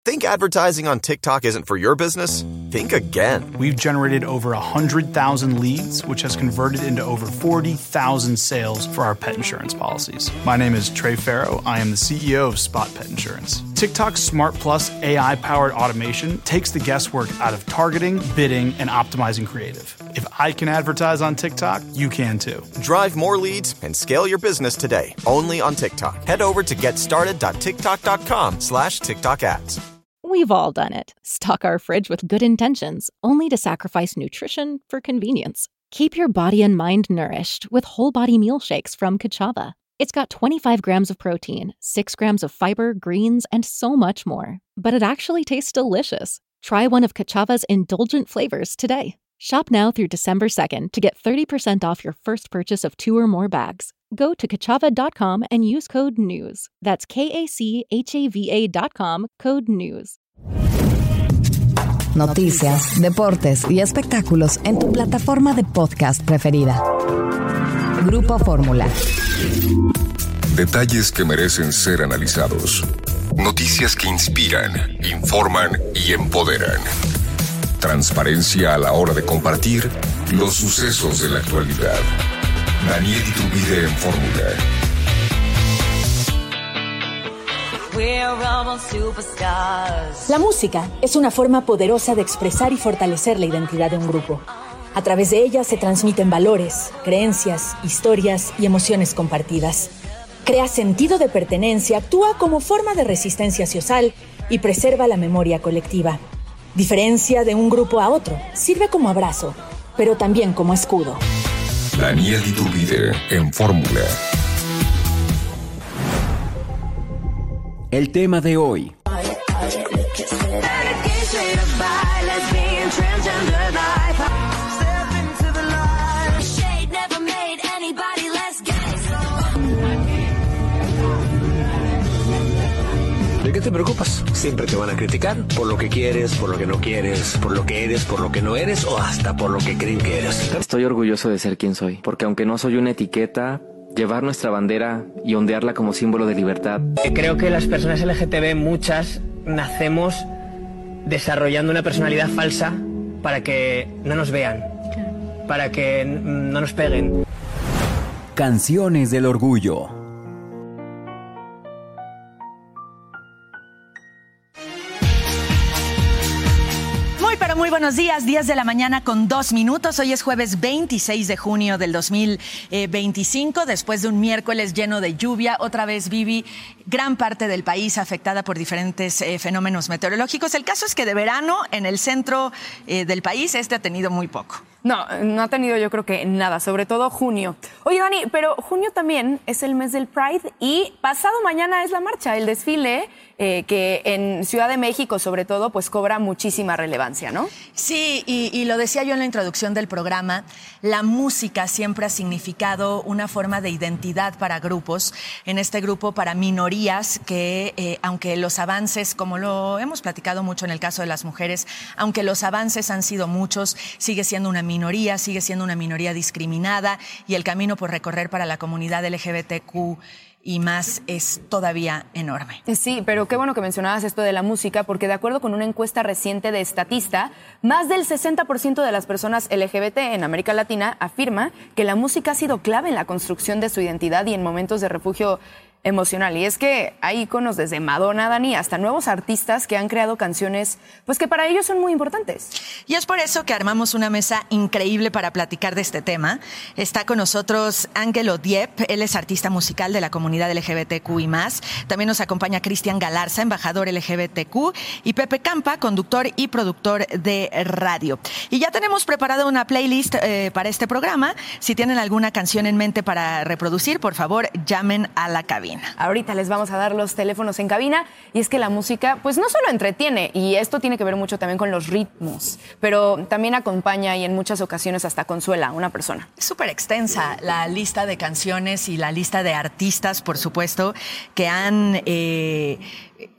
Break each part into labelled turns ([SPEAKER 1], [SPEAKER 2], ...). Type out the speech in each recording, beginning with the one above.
[SPEAKER 1] Think advertising on TikTok isn't for your business? Think again.
[SPEAKER 2] We've generated over 100,000 leads, which has converted into over 40,000 sales for our pet insurance policies. My name is Trey Farrow. I am the CEO of Spot Pet Insurance. TikTok's Smart Plus AI-powered automation takes the guesswork out of targeting, bidding, and optimizing creative. If I can advertise on TikTok, you can too.
[SPEAKER 1] Drive more leads and scale your business today, only on TikTok. Head over to getstarted.tiktok.com/TikTok ads.
[SPEAKER 3] We've all done it. Stock our fridge with good intentions, only to sacrifice nutrition for convenience. Keep your body and mind nourished with whole body meal shakes from Kachava. It's got 25 grams of protein, 6 grams of fiber, greens, and so much more. But it actually tastes delicious. Try one of Kachava's indulgent flavors today. Shop now through December 2nd to get 30% off your first purchase of 2 or more bags. Go to Kachava.com and use code NEWS. That's KACHAVA.com, code NEWS.
[SPEAKER 4] Noticias, deportes y espectáculos en tu plataforma de podcast preferida. Grupo Fórmula.
[SPEAKER 5] Detalles que merecen ser analizados. Noticias que inspiran, informan y empoderan. Transparencia a la hora de compartir los sucesos de la actualidad. Daniel Iturbide en Fórmula.
[SPEAKER 6] La música es una forma poderosa de expresar y fortalecer la identidad de un grupo. A través de ella se transmiten valores, creencias, historias y emociones compartidas. Crea sentido de pertenencia, actúa como forma de resistencia social y preserva la memoria colectiva. Diferencia de un grupo a otro, sirve como abrazo, pero también como escudo.
[SPEAKER 5] Daniel Iturbide en Fórmula.
[SPEAKER 7] El tema de hoy.
[SPEAKER 8] ¿De qué te preocupas? Siempre te van a criticar por lo que quieres, por lo que no quieres, por lo que eres, por lo que no eres o hasta por lo que creen que eres.
[SPEAKER 9] Estoy orgulloso de ser quien soy, porque aunque no soy una etiqueta, llevar nuestra bandera y ondearla como símbolo de libertad.
[SPEAKER 10] Creo que las personas LGTB, muchas, nacemos desarrollando una personalidad falsa para que no nos vean, para que no nos peguen.
[SPEAKER 7] Canciones del orgullo.
[SPEAKER 11] Muy buenos días, 10 de la mañana con 2 minutos. Hoy es jueves 26 de junio del 2025, después de un miércoles lleno de lluvia. Otra vez, Vivi, gran parte del país afectada por diferentes fenómenos meteorológicos. El caso es que de verano en el centro del país ha tenido muy poco.
[SPEAKER 12] No ha tenido yo creo que nada, sobre todo junio. Oye, Dani, pero junio también es el mes del Pride y pasado mañana es la marcha, el desfile que en Ciudad de México sobre todo pues cobra muchísima relevancia, ¿no?
[SPEAKER 11] Sí, y lo decía yo en la introducción del programa, la música siempre ha significado una forma de identidad para grupos, en este grupo para minorías que aunque los avances, como lo hemos platicado mucho en el caso de las mujeres, aunque los avances han sido muchos, sigue siendo una minoría discriminada y el camino por recorrer para la comunidad LGBTQ y más es todavía enorme.
[SPEAKER 12] Sí, pero qué bueno que mencionabas esto de la música, porque de acuerdo con una encuesta reciente de Statista, más del 60% de las personas LGBT en América Latina afirma que la música ha sido clave en la construcción de su identidad y en momentos de refugio emocional. Y es que hay iconos desde Madonna, Dani, hasta nuevos artistas que han creado canciones pues que para ellos son muy importantes.
[SPEAKER 11] Y es por eso que armamos una mesa increíble para platicar de este tema. Está con nosotros Ángelo Diep, él es artista musical de la comunidad LGBTQ y más. También nos acompaña Cristian Galarza, embajador LGBTQ, y Pepe Campa, conductor y productor de radio. Y ya tenemos preparada una playlist para este programa. Si tienen alguna canción en mente para reproducir, por favor, llamen a la cabina.
[SPEAKER 12] Ahorita les vamos a dar los teléfonos en cabina y es que la música pues no solo entretiene y esto tiene que ver mucho también con los ritmos, pero también acompaña y en muchas ocasiones hasta consuela a una persona.
[SPEAKER 11] Es súper extensa la lista de canciones y la lista de artistas, por supuesto, que han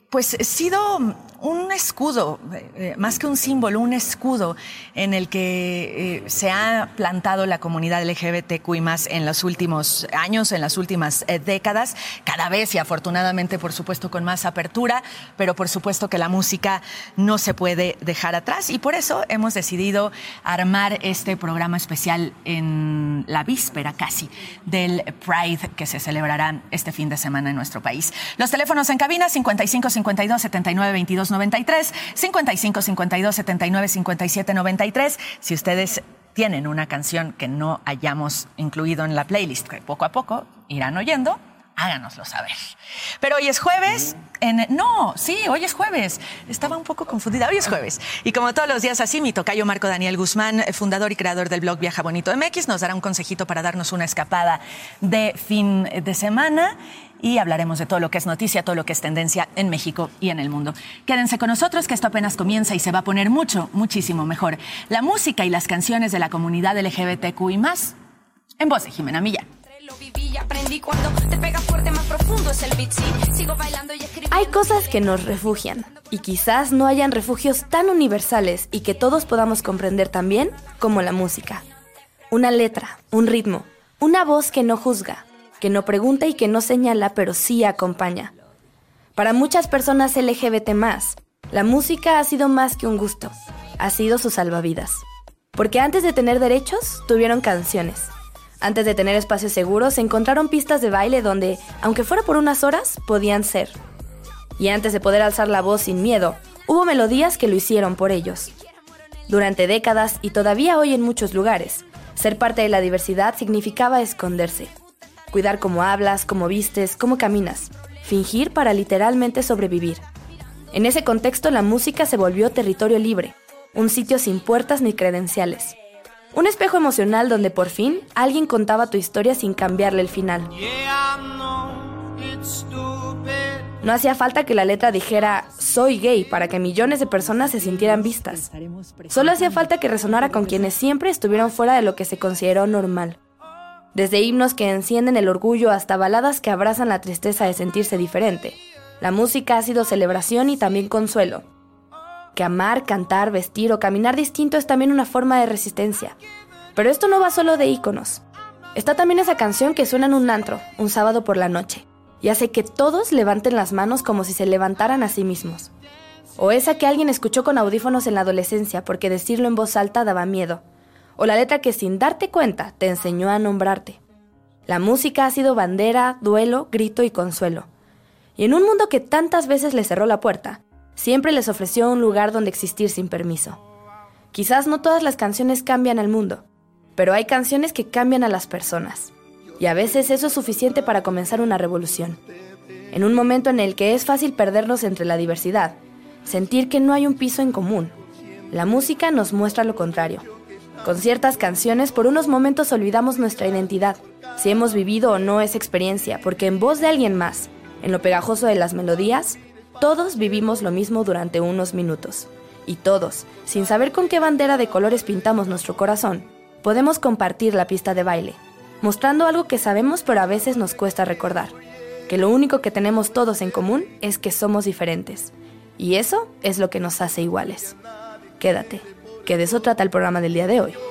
[SPEAKER 11] pues sido un escudo, más que un símbolo, un escudo en el que se ha plantado la comunidad LGBTQI+ en los últimos años, en las últimas décadas, cada vez y afortunadamente, por supuesto, con más apertura, pero por supuesto que la música no se puede dejar atrás y por eso hemos decidido armar este programa especial en la víspera casi del Pride que se celebrará este fin de semana en nuestro país. Los teléfonos en cabina 55 52 79 22 93, 55 52 79 57 93. Si ustedes tienen una canción que no hayamos incluido en la playlist, que poco a poco irán oyendo, háganoslo saber. Pero hoy es jueves. Hoy es jueves. Estaba un poco confundida. Hoy es jueves. Y como todos los días así, mi tocayo Marco Daniel Guzmán, fundador y creador del blog Viaja Bonito MX, nos dará un consejito para darnos una escapada de fin de semana. Y hablaremos de todo lo que es noticia, todo lo que es tendencia en México y en el mundo. Quédense con nosotros que esto apenas comienza y se va a poner muchísimo mejor. La música y las canciones de la comunidad LGBTQI+, en voz de Jimena Millán.
[SPEAKER 13] Hay cosas que nos refugian y quizás no hayan refugios tan universales y que todos podamos comprender tan bien como la música. Una letra, un ritmo, una voz que no juzga, que no pregunta y que no señala, pero sí acompaña. Para muchas personas LGBT+, la música ha sido más que un gusto, ha sido su salvavidas. Porque antes de tener derechos, tuvieron canciones. Antes de tener espacios seguros, encontraron pistas de baile donde, aunque fuera por unas horas, podían ser. Y antes de poder alzar la voz sin miedo, hubo melodías que lo hicieron por ellos. Durante décadas, y todavía hoy en muchos lugares, ser parte de la diversidad significaba esconderse. Cuidar cómo hablas, cómo vistes, cómo caminas. Fingir para literalmente sobrevivir. En ese contexto, la música se volvió territorio libre, un sitio sin puertas ni credenciales. Un espejo emocional donde por fin alguien contaba tu historia sin cambiarle el final. No hacía falta que la letra dijera "soy gay" para que millones de personas se sintieran vistas. Solo hacía falta que resonara con quienes siempre estuvieron fuera de lo que se consideró normal. Desde himnos que encienden el orgullo hasta baladas que abrazan la tristeza de sentirse diferente. La música ha sido celebración y también consuelo. Que amar, cantar, vestir o caminar distinto es también una forma de resistencia. Pero esto no va solo de íconos. Está también esa canción que suena en un antro, un sábado por la noche, y hace que todos levanten las manos como si se levantaran a sí mismos. O esa que alguien escuchó con audífonos en la adolescencia porque decirlo en voz alta daba miedo. O la letra que sin darte cuenta te enseñó a nombrarte. La música ha sido bandera, duelo, grito y consuelo. Y en un mundo que tantas veces les cerró la puerta, siempre les ofreció un lugar donde existir sin permiso. Quizás no todas las canciones cambian al mundo, pero hay canciones que cambian a las personas. Y a veces eso es suficiente para comenzar una revolución. En un momento en el que es fácil perdernos entre la diversidad, sentir que no hay un piso en común, la música nos muestra lo contrario. Con ciertas canciones, por unos momentos olvidamos nuestra identidad, si hemos vivido o no esa experiencia, porque en voz de alguien más, en lo pegajoso de las melodías, todos vivimos lo mismo durante unos minutos. Y todos, sin saber con qué bandera de colores pintamos nuestro corazón, podemos compartir la pista de baile, mostrando algo que sabemos pero a veces nos cuesta recordar, que lo único que tenemos todos en común es que somos diferentes. Y eso es lo que nos hace iguales. Quédate, que de eso trata el programa del día de hoy.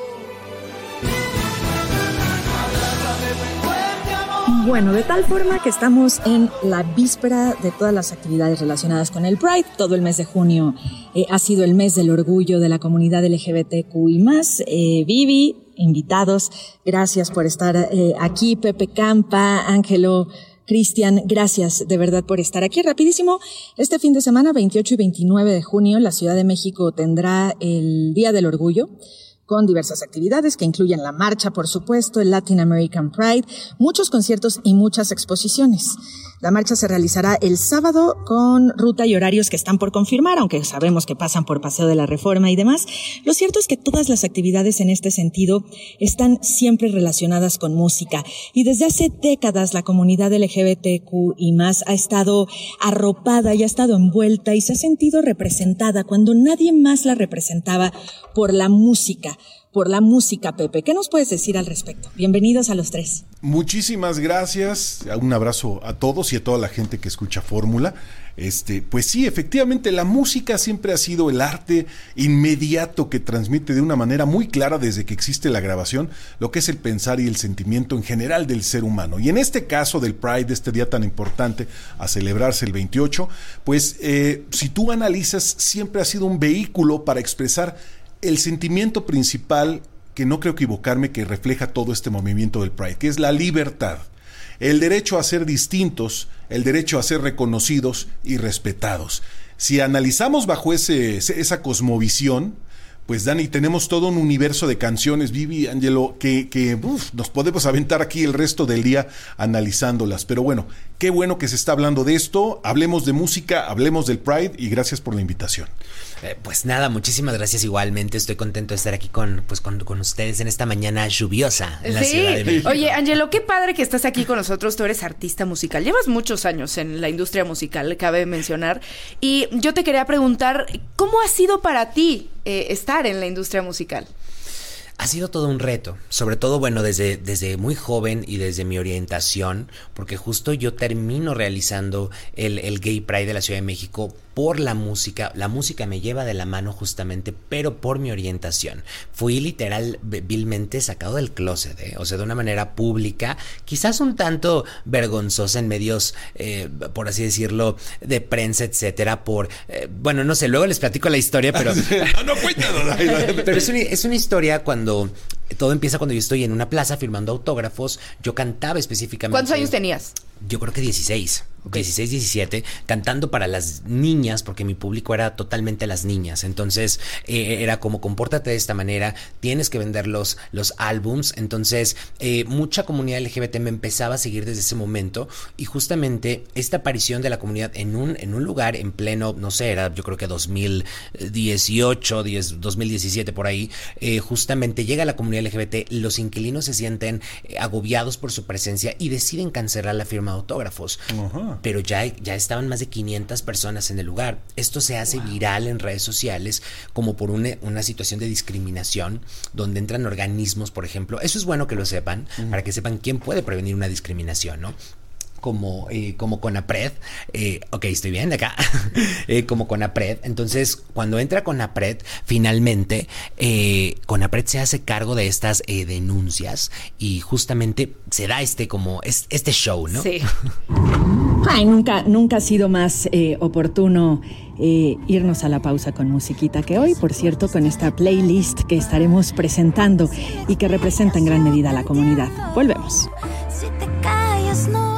[SPEAKER 14] Bueno, de tal forma que estamos en la víspera de todas las actividades relacionadas con el Pride. Todo el mes de junio ha sido el mes del orgullo de la comunidad LGBTQI+. Vivi, invitados, gracias por estar aquí. Pepe Campa, Ángelo, Cristian, gracias de verdad por estar aquí. Rapidísimo, este fin de semana, 28 y 29 de junio, la Ciudad de México tendrá el Día del Orgullo, con diversas actividades que incluyen la marcha, por supuesto, el Latin American Pride, muchos conciertos y muchas exposiciones. La marcha se realizará el sábado con ruta y horarios que están por confirmar, aunque sabemos que pasan por Paseo de la Reforma y demás. Lo cierto es que todas las actividades en este sentido están siempre relacionadas con música. Y desde hace décadas la comunidad LGBTQI+ ha estado arropada y ha estado envuelta y se ha sentido representada cuando nadie más la representaba por la música. Pepe. ¿Qué nos puedes decir al respecto? Bienvenidos a los tres.
[SPEAKER 15] Muchísimas gracias. Un abrazo a todos y a toda la gente que escucha Fórmula. Pues sí, efectivamente, la música siempre ha sido el arte inmediato que transmite de una manera muy clara desde que existe la grabación lo que es el pensar y el sentimiento en general del ser humano. Y en este caso del Pride, este día tan importante a celebrarse el 28, pues si tú analizas, siempre ha sido un vehículo para expresar el sentimiento principal, que no creo equivocarme, que refleja todo este movimiento del Pride, que es la libertad. El derecho a ser distintos, el derecho a ser reconocidos y respetados. Si analizamos bajo esa cosmovisión, pues Dani, tenemos todo un universo de canciones, Vivi, Angelo, que nos podemos aventar aquí el resto del día analizándolas. Pero bueno, qué bueno que se está hablando de esto. Hablemos de música, hablemos del Pride y gracias por la invitación.
[SPEAKER 16] Pues nada, muchísimas gracias igualmente. Estoy contento de estar aquí con ustedes en esta mañana lluviosa en la Ciudad de México.
[SPEAKER 12] Oye, Angelo, qué padre que estás aquí con nosotros. Tú eres artista musical. Llevas muchos años en la industria musical, cabe mencionar. Y yo te quería preguntar, ¿cómo ha sido para ti estar en la industria musical?
[SPEAKER 16] Ha sido todo un reto, sobre todo, bueno, desde muy joven y desde mi orientación, porque justo yo termino realizando el Gay Pride de la Ciudad de México por la música. La música me lleva de la mano justamente, pero por mi orientación. Fui literalmente sacado del closet, o sea, de una manera pública, quizás un tanto vergonzosa en medios, por así decirlo, de prensa, etcétera, bueno, no sé, luego les platico la historia, pero...
[SPEAKER 15] no, cuéntanos.
[SPEAKER 16] Pero es una historia cuando... Todo empieza cuando yo estoy en una plaza firmando autógrafos. Yo cantaba específicamente.
[SPEAKER 12] ¿Cuántos años tenías?
[SPEAKER 16] Yo creo que 16. Okay. 16, 17, cantando para las niñas, porque mi público era totalmente las niñas. Entonces, era como, compórtate de esta manera, tienes que vender los álbums. Entonces, mucha comunidad LGBT me empezaba a seguir desde ese momento. Y justamente esta aparición de la comunidad en un lugar en pleno, no sé, era yo creo que 2018, 2017, por ahí, justamente llega la comunidad LGBT, los inquilinos se sienten agobiados por su presencia y deciden cancelar la firma de autógrafos. Uh-huh. Pero ya estaban más de 500 personas en el lugar. Esto se hace viral en redes sociales como por una situación de discriminación, donde entran organismos, por ejemplo. Eso es bueno que lo sepan, para que sepan quién puede prevenir una discriminación, ¿no? Como CONAPRED, ok, estoy bien acá, como CONAPRED. Entonces, cuando entra CONAPRED, finalmente, CONAPRED se hace cargo de estas denuncias y justamente se da este show, ¿no?
[SPEAKER 6] Sí. Ay, nunca ha sido más oportuno irnos a la pausa con musiquita, que hoy, por cierto, con esta playlist que estaremos presentando y que representa en gran medida a la comunidad. Volvemos.
[SPEAKER 17] Si te callas, no.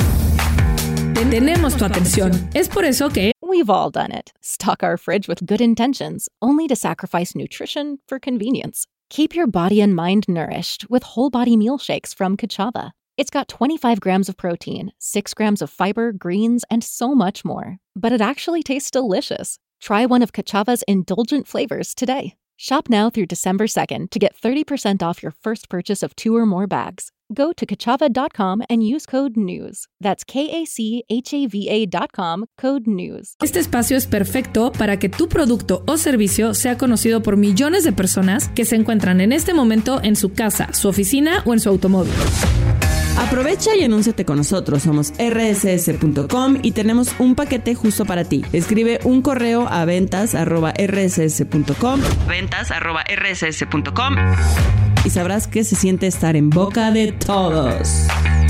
[SPEAKER 17] Tenemos tu atención. Es por eso que
[SPEAKER 3] we've all done it. Stock our fridge with good intentions, only to sacrifice nutrition for convenience. Keep your body and mind nourished with whole body meal shakes from Kachava. It's got 25 grams of protein, 6 grams of fiber, greens, and so much more. But it actually tastes delicious. Try one of Kachava's indulgent flavors today. Shop now through December 2nd to get 30% off your first purchase of 2 or more bags. Go to Kachava.com and use code NEWS. That's KACHAVA.com, code NEWS.
[SPEAKER 17] Este espacio es perfecto para que tu producto o servicio sea conocido por millones de personas que se encuentran en este momento en su casa, su oficina o en su automóvil.
[SPEAKER 18] Aprovecha y anúnciate con nosotros. Somos rss.com y tenemos un paquete justo para ti. Escribe un correo a ventas@rss.com. ventas@rss.com. Y sabrás qué se siente estar en boca de todos.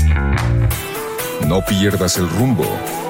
[SPEAKER 5] No pierdas el rumbo.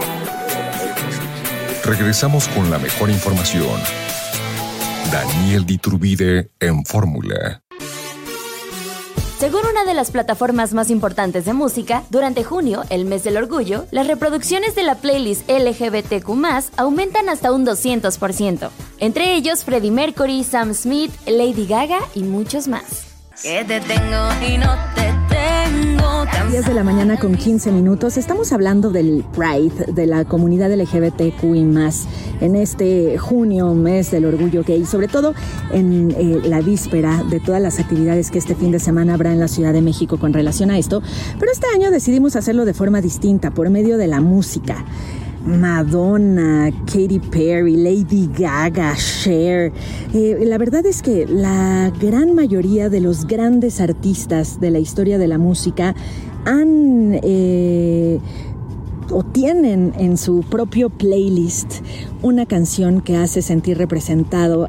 [SPEAKER 5] Regresamos con la mejor información. Daniel Diturbide en Fórmula.
[SPEAKER 19] Según una de las plataformas más importantes de música, durante junio, el mes del orgullo, las reproducciones de la playlist LGBTQ+, aumentan hasta un 200%. Entre ellos, Freddie Mercury, Sam Smith, Lady Gaga y muchos más.
[SPEAKER 17] Que te tengo y no te tengo.
[SPEAKER 6] 10 de la mañana con 15 minutos. Estamos hablando del Pride, de la comunidad LGBTQI+, en este junio, mes del orgullo gay, sobre todo en la víspera de todas las actividades que este fin de semana habrá en la Ciudad de México con relación a esto. Pero este año decidimos hacerlo de forma distinta, por medio de la música. Madonna, Katy Perry, Lady Gaga, Cher. La verdad es que la gran mayoría de los grandes artistas de la historia de la música han
[SPEAKER 14] o tienen en su propio playlist una canción que hace sentir representado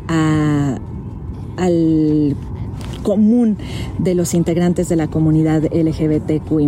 [SPEAKER 14] al común de los integrantes de la comunidad LGBTQI+.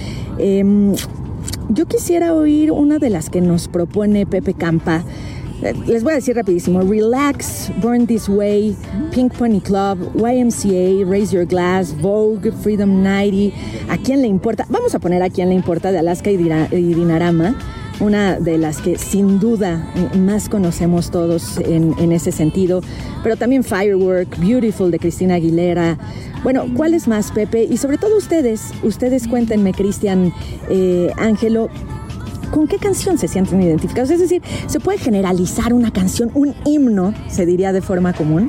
[SPEAKER 14] Yo quisiera oír una de las que nos propone Pepe Campa. Les voy a decir rapidísimo: Relax, Born This Way, Pink Pony Club, YMCA, Raise Your Glass, Vogue, Freedom 90, ¿A quién le importa? Vamos a poner ¿A quién le importa? De Alaska y Dinarama, una de las que sin duda más conocemos todos en ese sentido, pero también Firework, Beautiful de Cristina Aguilera. Bueno, ¿cuál es más, Pepe? Y sobre todo ustedes cuéntenme, Cristian, Ángelo, ¿con qué canción se sienten identificados? Es decir, ¿se puede generalizar una canción, un himno, se diría de forma común?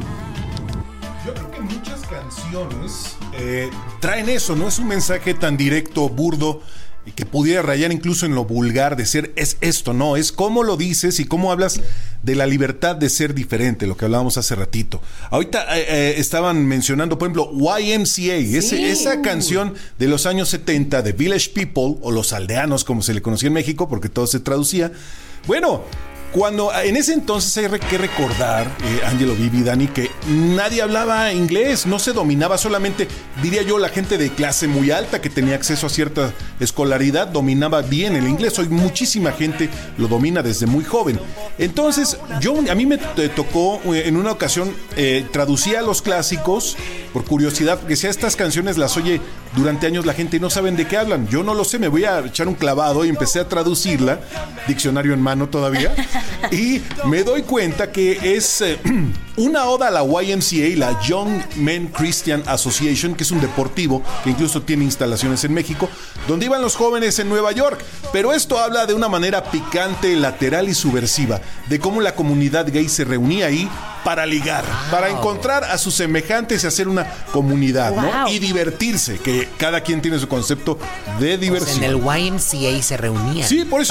[SPEAKER 15] Yo creo que muchas canciones traen eso, no es un mensaje tan directo, burdo, y que pudiera rayar incluso en lo vulgar de ser es esto, no, es cómo lo dices y cómo hablas de la libertad de ser diferente, lo que hablábamos hace ratito. Ahorita estaban mencionando, por ejemplo, YMCA, esa canción de los años 70 de Village People, o los aldeanos como se le conocía en México, porque todo se traducía. Bueno, cuando en ese entonces hay que recordar, Ángelo, Vivi, Dani, que nadie hablaba inglés, no se dominaba, solamente, diría yo, la gente de clase muy alta que tenía acceso a cierta escolaridad dominaba bien el inglés. Hoy muchísima gente lo domina desde muy joven. Entonces, a mí me tocó en una ocasión, traducía los clásicos por curiosidad, porque si a estas canciones las oye durante años la gente y no saben de qué hablan. Yo no lo sé, me voy a echar un clavado y empecé a traducirla, diccionario en mano todavía. Y me doy cuenta que es una oda a la YMCA, la Young Men Christian Association, que es un deportivo que incluso tiene instalaciones en México, donde iban los jóvenes en Nueva York. Pero esto habla de una manera picante, lateral y subversiva, de cómo la comunidad gay se reunía ahí para ligar, para encontrar a sus semejantes y hacer una comunidad, ¿no? Y divertirse, que cada quien tiene su concepto de diversión.
[SPEAKER 16] En el YMCA se reunían.
[SPEAKER 15] Sí, por eso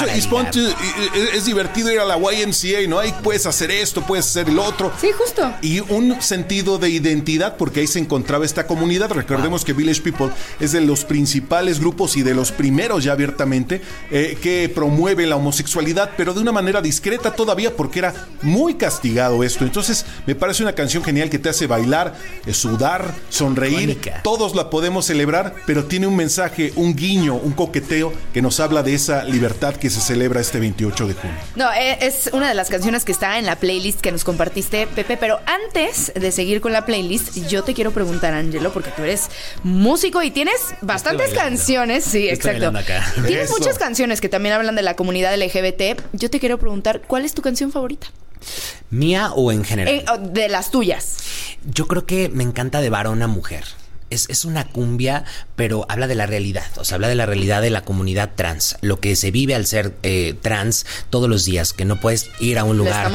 [SPEAKER 15] es divertido ir a la YMCA, ¿no? Ahí puedes hacer esto, puedes hacer el otro.
[SPEAKER 12] Sí, justo.
[SPEAKER 15] Y un sentido de identidad, porque ahí se encontraba esta comunidad. Recordemos que Village People es de los principales grupos y de los primeros ya abiertamente que promueve la homosexualidad, pero de una manera discreta todavía, porque era muy castigado esto. Entonces me parece una canción genial que te hace bailar, sudar, sonreír. Mónica. Todos la podemos celebrar, pero tiene un mensaje, un guiño, un coqueteo que nos habla de esa libertad que se celebra este 28 de junio.
[SPEAKER 12] No, es una de las canciones que está en la playlist que nos compartiste, Pepe, pero antes de seguir con la playlist, yo te quiero preguntar, Ángelo, porque tú eres músico y tienes bastantes canciones. Sí, exacto. Tienes muchas canciones que también hablan de la comunidad LGBT. Yo te quiero preguntar, ¿cuál es tu canción favorita?
[SPEAKER 16] ¿Mía o en general?
[SPEAKER 12] De las tuyas.
[SPEAKER 16] Yo creo que me encanta De Varón a Mujer. Es una cumbia, pero habla de la realidad. O sea, habla de la realidad de la comunidad trans. Lo que se vive al ser trans todos los días. Que no puedes ir a un lugar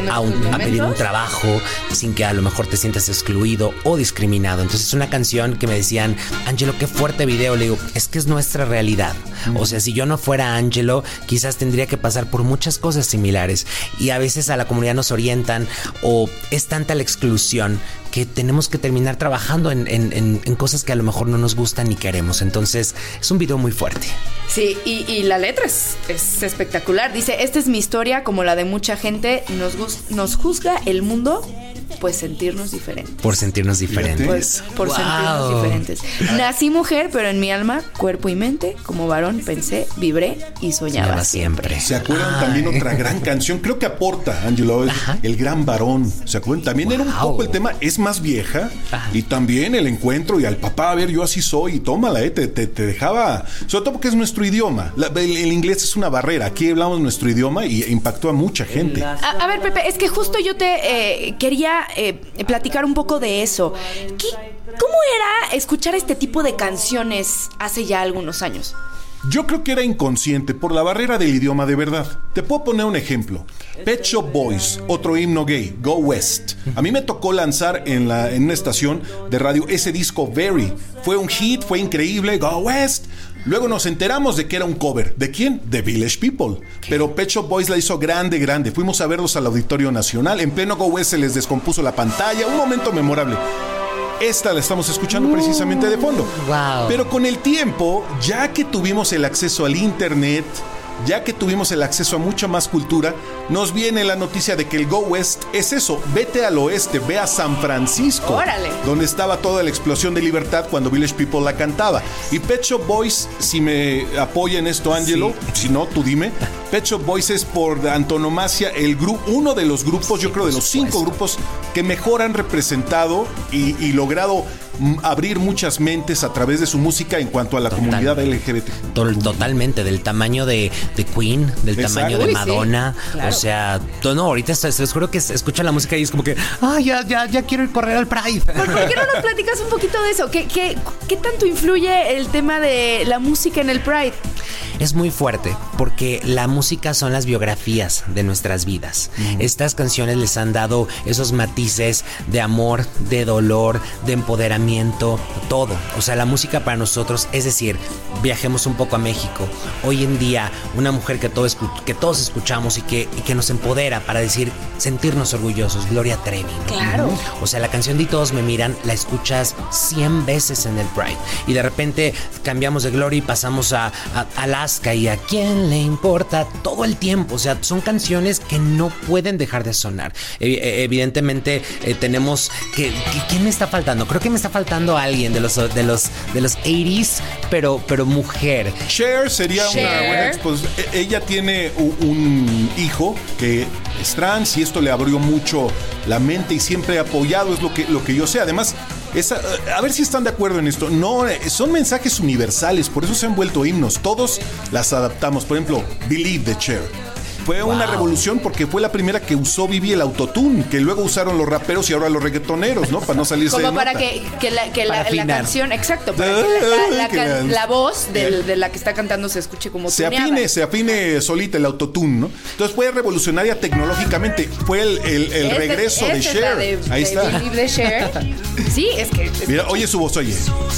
[SPEAKER 16] a pedir un trabajo sin que a lo mejor te sientas excluido o discriminado. Entonces es una canción que me decían, Ángelo, qué fuerte video. Le digo, es que es nuestra realidad. O sea, si yo no fuera Ángelo, quizás tendría que pasar por muchas cosas similares. Y a veces a la comunidad nos orientan, o es tanta la exclusión que tenemos que terminar trabajando en cosas que a lo mejor no nos gustan ni queremos. Entonces es un video muy fuerte.
[SPEAKER 12] Sí, y la letra es espectacular. Dice, esta es mi historia como la de mucha gente. Nos juzga el mundo, pues sentirnos diferentes.
[SPEAKER 16] Por sentirnos diferentes.
[SPEAKER 12] Por sentirnos diferentes. Nací mujer, pero en mi alma, cuerpo y mente, como varón, pensé, vibré y soñaba siempre.
[SPEAKER 15] ¿Se acuerdan también otra gran canción? Creo que aporta, Ángelo, El Gran Varón. ¿Se acuerdan? También era un poco el tema, es más vieja. Y también el encuentro y al papá, a ver, yo así soy, y tómala, te dejaba, sobre todo porque es nuestro idioma. El inglés es una barrera. Aquí hablamos nuestro idioma y impactó a mucha gente.
[SPEAKER 12] A ver, Pepe, es que justo yo te quería platicar un poco de eso. ¿Cómo era escuchar este tipo de canciones hace ya algunos años?
[SPEAKER 15] Yo creo que era inconsciente por la barrera del idioma de verdad. Te puedo poner un ejemplo. Pet Shop Boys, otro himno gay, Go West. A mí me tocó lanzar en una estación de radio ese disco Very. Fue un hit, fue increíble, Go West. Luego nos enteramos de que era un cover. ¿De quién? De Village People. Pero Pet Shop Boys la hizo grande. Fuimos a verlos al Auditorio Nacional. En pleno Go West se les descompuso la pantalla. Un momento memorable. Esta la estamos escuchando precisamente de fondo.
[SPEAKER 16] Wow.
[SPEAKER 15] Pero con el tiempo, ya que tuvimos el acceso al internet, ya que tuvimos el acceso a mucha más cultura, nos viene la noticia de que el Go West es eso, vete al oeste, ve a San Francisco,
[SPEAKER 12] ¡órale!,
[SPEAKER 15] donde estaba toda la explosión de libertad cuando Village People la cantaba. Y Pet Shop Boys, si me apoya en esto, Angelo, si no, tú dime. Pet Shop Boys es por antonomasia uno de los grupos, yo creo de los 5 grupos que mejor han representado y logrado abrir muchas mentes a través de su música en cuanto a la comunidad LGBT.
[SPEAKER 16] Totalmente, del tamaño de Queen, del tamaño de Madonna.
[SPEAKER 12] Sí, claro.
[SPEAKER 16] O sea, no, ahorita les juro que escucha la música y es como que, ya quiero ir a correr al Pride.
[SPEAKER 12] ¿Por qué no nos platicas un poquito de eso? ¿Qué tanto influye el tema de la música en el Pride?
[SPEAKER 16] Es muy fuerte porque la música son las biografías de nuestras vidas. Estas canciones les han dado esos matices de amor, de dolor, de empoderamiento, todo. O sea, la música para nosotros, es decir, viajemos un poco a México. Hoy en día, una mujer que todos escuchamos y que nos empodera para decir, sentirnos orgullosos, Gloria Trevi, ¿no?
[SPEAKER 12] Claro.
[SPEAKER 16] O sea, la canción de Todos me miran, la escuchas 100 veces en el Pride. Y de repente cambiamos de Gloria y pasamos a Alaska y a quién le importa todo el tiempo. O sea, son canciones que no pueden dejar de sonar. Evidentemente tenemos ¿quién me está faltando? Creo que me está faltando alguien de los 80s, pero mujer.
[SPEAKER 15] Cher sería una buena exposición. Ella tiene un hijo que es trans y esto le abrió mucho la mente y siempre ha apoyado, es lo que yo sé. Además, a ver si están de acuerdo en esto. No, son mensajes universales, por eso se han vuelto himnos. Todos las adaptamos. Por ejemplo, Believe de Cher. Fue una revolución porque fue la primera que usó Vivi el autotune, que luego usaron los raperos y ahora los reggaetoneros, ¿no? Para no salirse
[SPEAKER 12] como
[SPEAKER 15] de
[SPEAKER 12] para
[SPEAKER 15] nota.
[SPEAKER 12] que la canción, exacto, para que la voz de la que está cantando se escuche como tuneada.
[SPEAKER 15] Se afine solita el autotune, ¿no? Entonces fue revolucionaria tecnológicamente. Fue el regreso de Cher. Ahí está.
[SPEAKER 12] Believe de Cher. Sí, es que...
[SPEAKER 15] Mira, oye su voz, oye.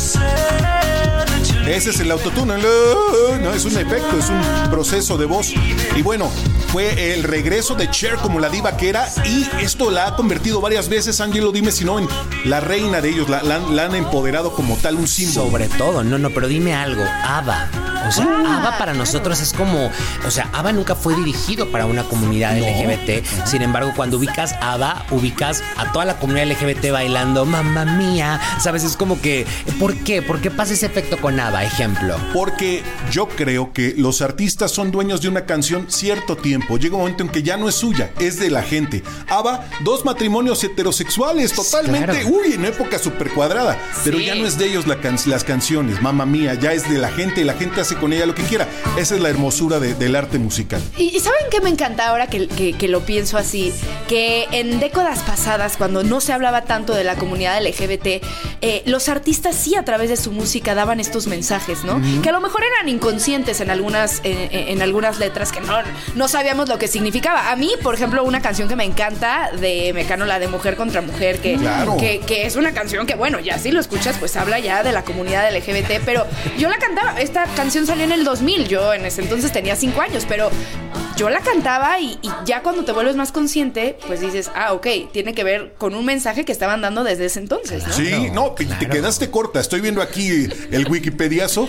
[SPEAKER 15] Ese es el autotune, no es un efecto, es un proceso de voz. Y bueno, fue el regreso de Cher como la diva que era, y esto la ha convertido varias veces, Angelo, dime si no, en la reina de ellos, la han empoderado como tal, un símbolo.
[SPEAKER 16] Sobre todo, pero dime algo, ABBA. O sea, ABBA para nosotros es como, o sea, ABBA nunca fue dirigido para una comunidad LGBT. Sin embargo, cuando ubicas ABBA, ubicas a toda la comunidad LGBT bailando Mamma Mía, ¿sabes? Es como que, ¿por qué? ¿Por qué pasa ese efecto con ABBA, ejemplo?
[SPEAKER 15] Porque yo creo que los artistas son dueños de una canción cierto tiempo. Llega un momento en que ya no es suya, es de la gente. ABBA, 2 matrimonios heterosexuales, totalmente, claro. En época súper cuadrada. Pero ya no es de ellos las canciones, Mamma Mía, ya es de la gente, y la gente hace con ella lo que quiera. Esa es la hermosura del arte musical.
[SPEAKER 12] ¿Y saben qué me encanta ahora que lo pienso así? Que en décadas pasadas, cuando no se hablaba tanto de la comunidad LGBT, los artistas sí a través de su música daban estos mensajes, ¿no? Uh-huh. Que a lo mejor eran inconscientes en algunas letras que no sabíamos lo que significaba. A mí, por ejemplo, una canción que me encanta de Mecano, la de Mujer contra Mujer, que es una canción que, bueno, ya si lo escuchas, pues habla ya de la comunidad LGBT, pero yo la cantaba. Esta canción salió en el 2000, yo en ese entonces tenía 5 años, pero yo la cantaba y ya cuando te vuelves más consciente, pues dices, ok, tiene que ver con un mensaje que estaban dando desde ese entonces, ¿no?
[SPEAKER 15] Sí, te quedaste corta. Estoy viendo aquí el Wikipediazo,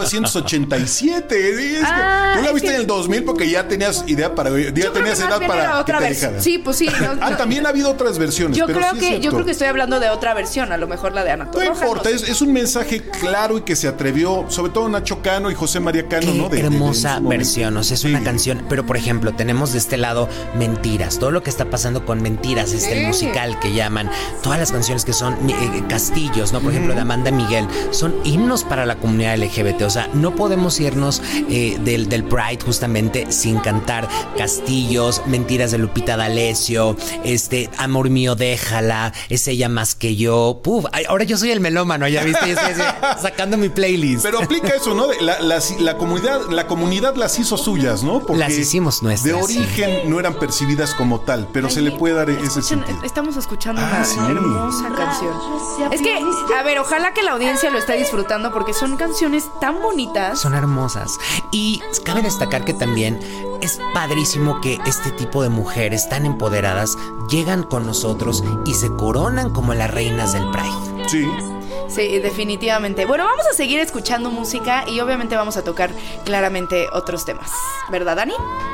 [SPEAKER 15] 1987. Tú la viste en el 2000 porque ya tenías idea tenías edad para
[SPEAKER 12] otra
[SPEAKER 15] que te
[SPEAKER 12] versión.
[SPEAKER 15] dejaran.
[SPEAKER 12] Sí, pues sí.
[SPEAKER 15] También ha habido otras versiones.
[SPEAKER 12] Yo creo que estoy hablando de otra versión, a lo mejor la de Ana Torroja.
[SPEAKER 15] No importa, es un mensaje claro y que se atrevió, sobre todo Nacho Cano y José María Cano, ¿no?
[SPEAKER 16] Hermosa versión, o sea, es una canción, pero por ejemplo, tenemos de este lado Mentiras, todo lo que está pasando con Mentiras, el musical que llaman, todas las canciones que son castillos, ¿no? Por ejemplo, de Amanda Miguel, son himnos para la comunidad LGBT, o sea, no podemos irnos del Pride justamente sin cantar Castillos, Mentiras de Lupita D'Alessio, Amor mío, déjala, es ella más que yo. Ahora yo soy el melómano, ya viste, estoy sacando mi playlist.
[SPEAKER 15] Pero aplica eso, ¿no? La comunidad las hizo suyas, ¿no? Porque
[SPEAKER 16] las hicimos nuestras.
[SPEAKER 15] De origen no eran percibidas como tal, pero se le puede dar ese sentido.
[SPEAKER 12] Estamos escuchando una hermosa canción. Es que, a ver, ojalá que la audiencia lo esté disfrutando porque son canciones tan bonitas.
[SPEAKER 16] Son hermosas. Y cabe destacar que también es padrísimo que este tipo de mujeres tan empoderadas llegan con nosotros y se coronan como las reinas del Pride.
[SPEAKER 15] Sí.
[SPEAKER 12] Sí, definitivamente. Bueno, vamos a seguir escuchando música y obviamente vamos a tocar claramente otros temas. ¿Verdad, Dani?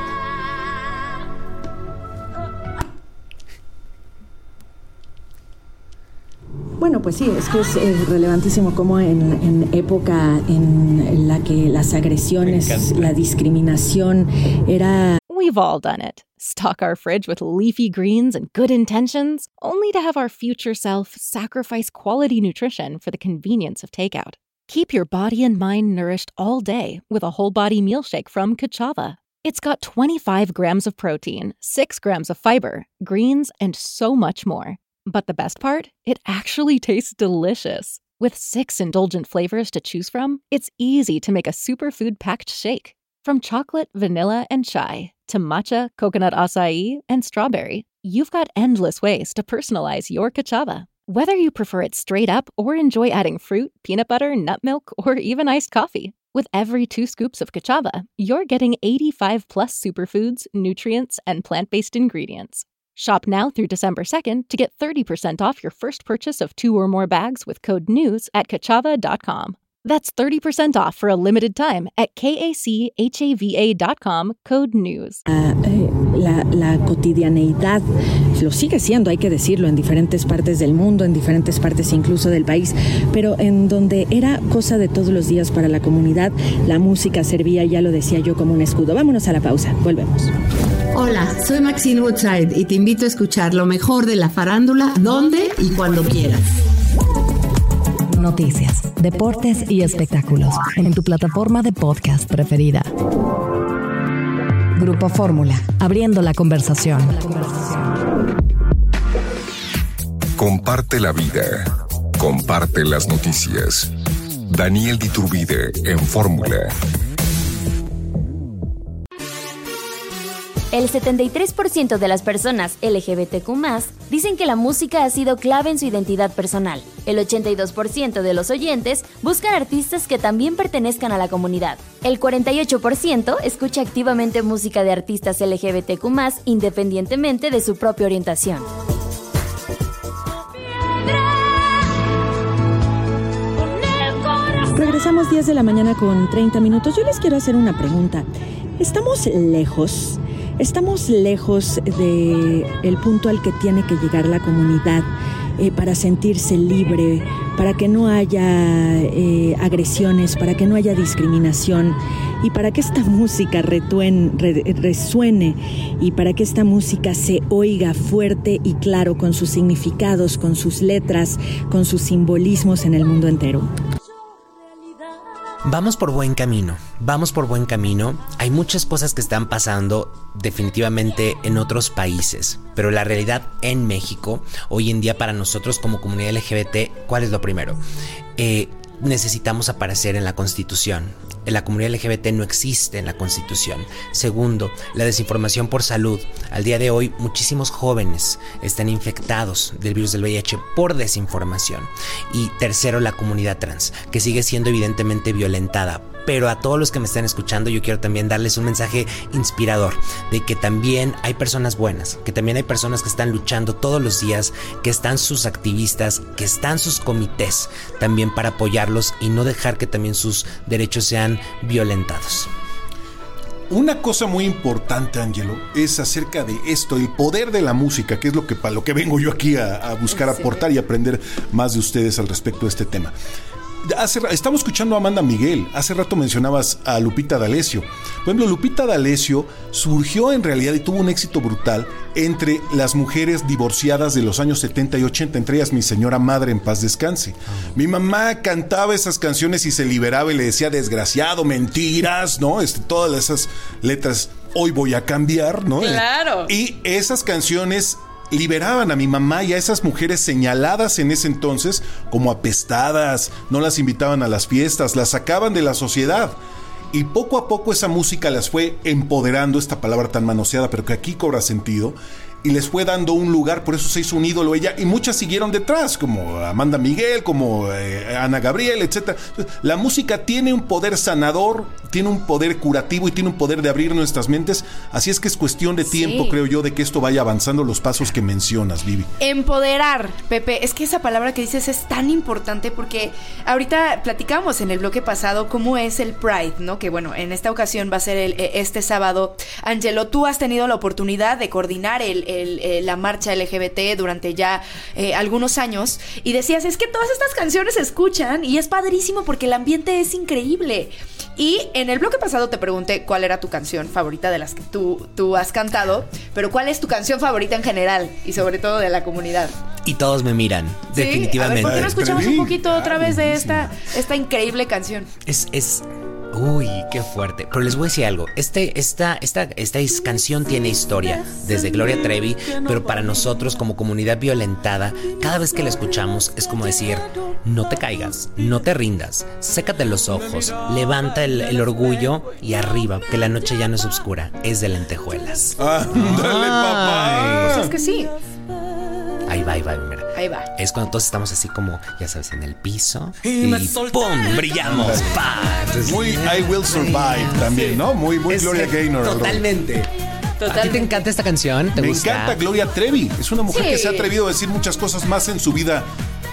[SPEAKER 14] Bueno, pues sí, es que es relevantísimo como en época en la que las agresiones, la discriminación era...
[SPEAKER 3] We've all done it. Stock our fridge with leafy greens and good intentions, only to have our future self sacrifice quality nutrition for the convenience of takeout. Keep your body and mind nourished all day with a whole body meal shake from Kachava. It's got 25 grams of protein, 6 grams of fiber, greens, and so much more. But the best part? It actually tastes delicious. With 6 indulgent flavors to choose from, it's easy to make a superfood-packed shake. From chocolate, vanilla, and chai, to matcha, coconut acai, and strawberry, you've got endless ways to personalize your Kachava. Whether you prefer it straight up or enjoy adding fruit, peanut butter, nut milk, or even iced coffee, with every 2 scoops of Kachava, you're getting 85-plus superfoods, nutrients, and plant-based ingredients. Shop now through December 2nd to get 30% off your first purchase of 2 or more bags with code NEWS at Kachava.com. That's 30% off for a limited time at KACHAVA.com, code NEWS.
[SPEAKER 14] La cotidianeidad lo sigue siendo, hay que decirlo, en diferentes partes del mundo, en diferentes partes incluso del país, pero en donde era cosa de todos los días para la comunidad, la música servía, ya lo decía yo, como un escudo. Vámonos a la pausa, volvemos.
[SPEAKER 20] Hola, soy Maxine Woodside y te invito a escuchar lo mejor de la farándula, donde y cuando quieras.
[SPEAKER 4] Noticias, deportes y espectáculos en tu plataforma de podcast preferida. Grupo Fórmula, abriendo la conversación.
[SPEAKER 5] Comparte la vida. Comparte las noticias. Daniel Diturbide en Fórmula.
[SPEAKER 19] El 73% de las personas LGBTQ+, dicen que la música ha sido clave en su identidad personal. El 82% de los oyentes buscan artistas que también pertenezcan a la comunidad. El 48% escucha activamente música de artistas LGBTQ+, independientemente de su propia orientación.
[SPEAKER 14] Regresamos 10 de la mañana con 30 minutos. Yo les quiero hacer una pregunta. ¿Estamos lejos del punto al que tiene que llegar la comunidad para sentirse libre, para que no haya agresiones, para que no haya discriminación y para que esta música resuene y para que esta música se oiga fuerte y claro con sus significados, con sus letras, con sus simbolismos en el mundo entero?
[SPEAKER 16] Vamos por buen camino. Hay muchas cosas que están pasando definitivamente en otros países, pero la realidad en México, hoy en día para nosotros como comunidad LGBT, ¿cuál es lo primero? Necesitamos aparecer en la Constitución. La comunidad LGBT no existe en la Constitución. Segundo, la desinformación por salud. Al día de hoy, muchísimos jóvenes están infectados del virus del VIH por desinformación. Y tercero, la comunidad trans, que sigue siendo evidentemente violentada. Pero a todos los que me están escuchando, yo quiero también darles un mensaje inspirador de que también hay personas buenas, que también hay personas que están luchando todos los días, que están sus activistas, que están sus comités también para apoyarlos y no dejar que también sus derechos sean violentados.
[SPEAKER 15] Una cosa muy importante, Ángelo, es acerca de esto, el poder de la música, que es para lo que vengo yo aquí a buscar aportar y aprender más de ustedes al respecto de este tema. Estamos escuchando a Amanda Miguel. Hace rato mencionabas a Lupita D'Alessio. Por ejemplo, Lupita D'Alessio surgió en realidad y tuvo un éxito brutal entre las mujeres divorciadas de los años 70 y 80, entre ellas mi señora madre, en paz descanse. Mi mamá cantaba esas canciones y se liberaba y le decía desgraciado, mentiras, ¿no? Todas esas letras, hoy voy a cambiar, ¿no?
[SPEAKER 12] Claro.
[SPEAKER 15] Y esas canciones liberaban a mi mamá y a esas mujeres señaladas en ese entonces como apestadas, no las invitaban a las fiestas, las sacaban de la sociedad. Y poco a poco esa música las fue empoderando, esta palabra tan manoseada, pero que aquí cobra sentido, y les fue dando un lugar, por eso se hizo un ídolo ella, y muchas siguieron detrás, como Amanda Miguel, como Ana Gabriel, etc. La música tiene un poder sanador, tiene un poder curativo y tiene un poder de abrir nuestras mentes, así es que es cuestión de tiempo, creo yo, de que esto vaya avanzando los pasos que mencionas, Vivi.
[SPEAKER 12] Empoderar, Pepe, es que esa palabra que dices es tan importante porque ahorita platicamos en el bloque pasado cómo es el Pride, ¿no? Que bueno, en esta ocasión va a ser este sábado. Angelo, tú has tenido la oportunidad de coordinar la marcha LGBT durante ya algunos años y decías, es que todas estas canciones se escuchan y es padrísimo porque el ambiente es increíble. Y en el bloque pasado te pregunté cuál era tu canción favorita de las que tú has cantado, pero cuál es tu canción favorita en general y sobre todo de la comunidad.
[SPEAKER 16] Y todos me miran, definitivamente.
[SPEAKER 12] A ver, ¿por qué no escuchamos un poquito otra vez de esta increíble canción?
[SPEAKER 16] Uy, qué fuerte. Pero les voy a decir algo. Esta canción tiene historia desde Gloria Trevi, pero para nosotros como comunidad violentada, cada vez que la escuchamos es como decir, no te caigas, no te rindas, sécate los ojos, levanta el orgullo y arriba, que la noche ya no es oscura, es de lentejuelas.
[SPEAKER 15] ¡Ándale, papá!
[SPEAKER 12] Pues es que sí.
[SPEAKER 16] Ahí va, mira.
[SPEAKER 12] Ahí va.
[SPEAKER 16] Es cuando todos estamos así como, ya sabes, en el piso y ¡pum! Brillamos.
[SPEAKER 15] Muy I Will Survive también, ¿no? Muy Gloria Gaynor.
[SPEAKER 16] Totalmente. ¿A ti te encanta esta canción? ¿Te gusta?
[SPEAKER 15] Me encanta Gloria Trevi. Es una mujer que se ha atrevido a decir muchas cosas más en su vida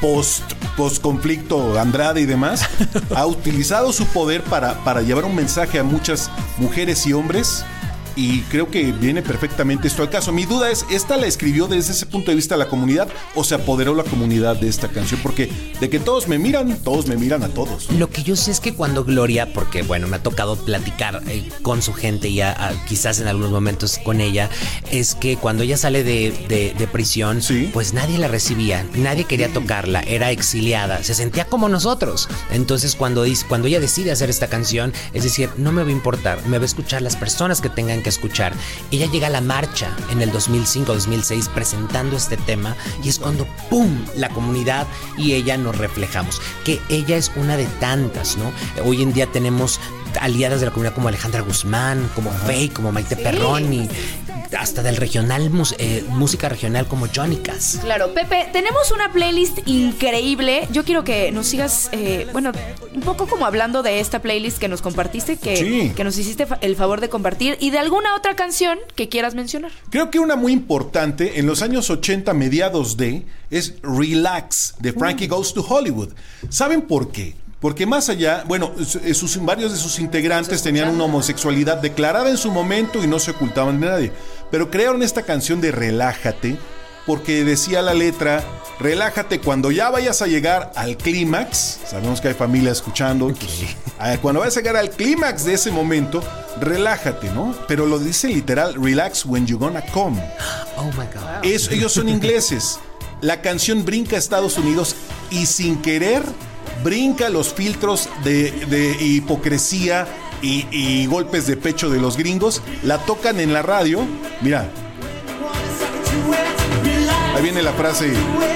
[SPEAKER 15] post-conflicto Andrade y demás. Ha utilizado su poder para llevar un mensaje a muchas mujeres y hombres. Y creo que viene perfectamente esto al caso. Mi duda es, ¿esta la escribió desde ese punto de vista la comunidad o se apoderó la comunidad de esta canción? Porque de que todos me miran a todos.
[SPEAKER 16] Lo que yo sé es que cuando Gloria, porque bueno, me ha tocado platicar con su gente y quizás en algunos momentos con ella, es que cuando ella sale de prisión, pues nadie la recibía, nadie quería tocarla, era exiliada, se sentía como nosotros. Entonces cuando ella decide hacer esta canción, es decir, no me va a importar, me va a escuchar las personas que tengan que escuchar. Ella llega a la marcha en el 2005-2006 presentando este tema y es cuando ¡pum! La comunidad y ella nos reflejamos, que ella es una de tantas, ¿no? Hoy en día tenemos aliadas de la comunidad como Alejandra Guzmán, como Faye, como Maite Perroni, hasta del regional, música regional como Johnny Cass.
[SPEAKER 12] Claro, Pepe, tenemos una playlist increíble. Yo quiero que nos sigas, un poco como hablando de esta playlist que nos compartiste, que nos hiciste el favor de compartir, y de alguna otra canción que quieras mencionar.
[SPEAKER 15] Creo que una muy importante, en los años 80, mediados es Relax, de Frankie Goes to Hollywood. ¿Saben por qué? Porque más allá, varios de sus integrantes tenían una homosexualidad declarada en su momento y no se ocultaban de nadie. Pero crearon esta canción de Relájate, porque decía la letra, relájate cuando ya vayas a llegar al clímax. Sabemos que hay familia escuchando. Pues, cuando vayas a llegar al clímax de ese momento, relájate, ¿no? Pero lo dice literal, relax when you're gonna come.
[SPEAKER 16] Oh my God.
[SPEAKER 15] Ellos son ingleses. La canción brinca a Estados Unidos y sin querer brinca los filtros de hipocresía y golpes de pecho de los gringos. La tocan en la radio. Mira, ahí viene la frase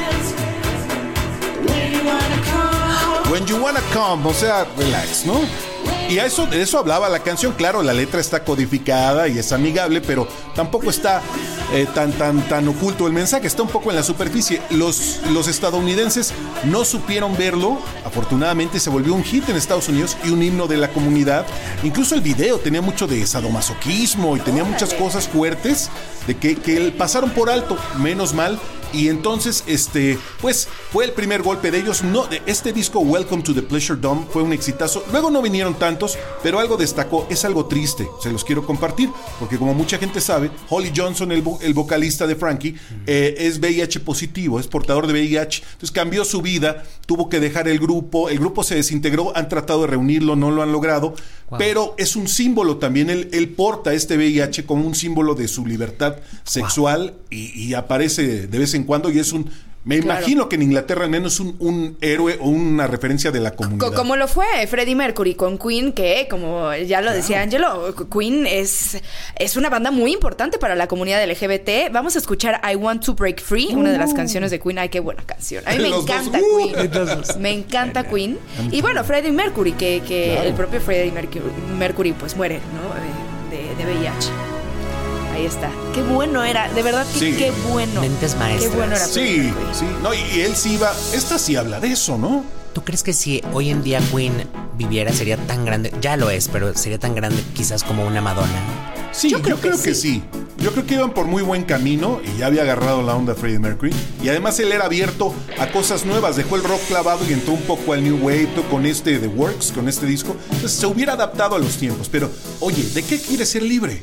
[SPEAKER 15] when you wanna come, o sea, relax, ¿no? Y de eso hablaba la canción. Claro, la letra está codificada y es amigable, pero tampoco está tan oculto el mensaje. Está un poco en la superficie. Los estadounidenses no supieron verlo. Afortunadamente se volvió un hit en Estados Unidos y un himno de la comunidad. Incluso el video tenía mucho de sadomasoquismo y tenía muchas cosas fuertes de que pasaron por alto, menos mal. Y entonces, pues fue el primer golpe de ellos. Este disco, Welcome to the Pleasure Dome, fue un exitazo. Luego no vinieron tantos, pero algo destacó. Es algo triste, se los quiero compartir, porque como mucha gente sabe, Holly Johnson, el vocalista de Frankie, es VIH positivo, es portador de VIH. Entonces cambió su vida, tuvo que dejar el grupo se desintegró, han tratado de reunirlo, no lo han logrado. Wow. Pero es un símbolo también, él porta este VIH como un símbolo de su libertad sexual. Wow. Y aparece de vez en cuando y es me imagino que en Inglaterra al menos un héroe o una referencia de la comunidad.
[SPEAKER 12] Como lo fue Freddie Mercury con Queen, que como ya lo decía Angelo, Queen es una banda muy importante para la comunidad LGBT. Vamos a escuchar I Want to Break Free, una de las canciones de Queen. Ay, qué buena canción. A mí me encanta Queen. Me encanta Queen. Y bueno, Freddie Mercury, que el propio Freddie Mercury pues muere, ¿no? De VIH. Ahí está. Qué bueno era, de verdad que
[SPEAKER 15] Sí.
[SPEAKER 12] qué bueno.
[SPEAKER 16] Mentes maestras.
[SPEAKER 12] Qué bueno era.
[SPEAKER 15] Sí, sí. No, y él sí iba. Esta sí habla de eso, ¿no?
[SPEAKER 16] ¿Tú crees que si hoy en día Queen viviera sería tan grande? Ya lo es, pero sería tan grande quizás como una Madonna.
[SPEAKER 15] Sí, yo creo que sí. Yo creo que iban por muy buen camino y ya había agarrado la onda Freddie Mercury. Y además él era abierto a cosas nuevas. Dejó el rock clavado y entró un poco al New Wave con este The Works, con este disco. Entonces se hubiera adaptado a los tiempos. Pero, oye, ¿de qué quiere ser libre?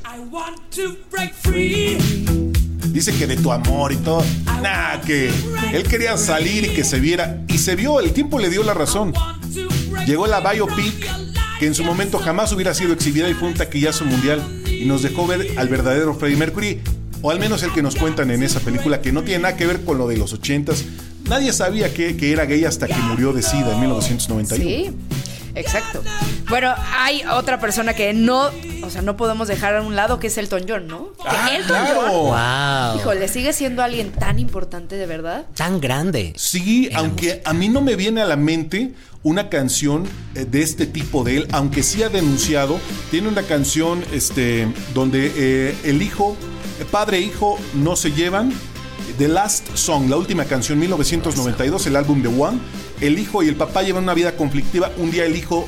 [SPEAKER 15] Dice que de tu amor y todo. Nah, que él quería salir y que se viera. Y se vio, el tiempo le dio la razón. Llegó la biopic, que en su momento jamás hubiera sido exhibida y fue un taquillazo mundial. Y nos dejó ver al verdadero Freddie Mercury, o al menos el que nos cuentan en esa película, que no tiene nada que ver con lo de los 80s. Nadie sabía que era gay hasta que murió de SIDA en 1991.
[SPEAKER 12] Sí, exacto. Bueno, hay otra persona que no podemos dejar a un lado, que es Elton John, ¿no? Que Elton John,
[SPEAKER 16] Wow.
[SPEAKER 12] híjole, sigue siendo alguien tan importante, de verdad.
[SPEAKER 16] Tan grande.
[SPEAKER 15] Sí, aunque a mí no me viene a la mente una canción de este tipo de él, aunque sí ha denunciado. Tiene una canción donde el hijo, padre e hijo no se llevan. The Last Song, la última canción, 1992, el álbum The One. El hijo y el papá llevan una vida conflictiva. Un día el hijo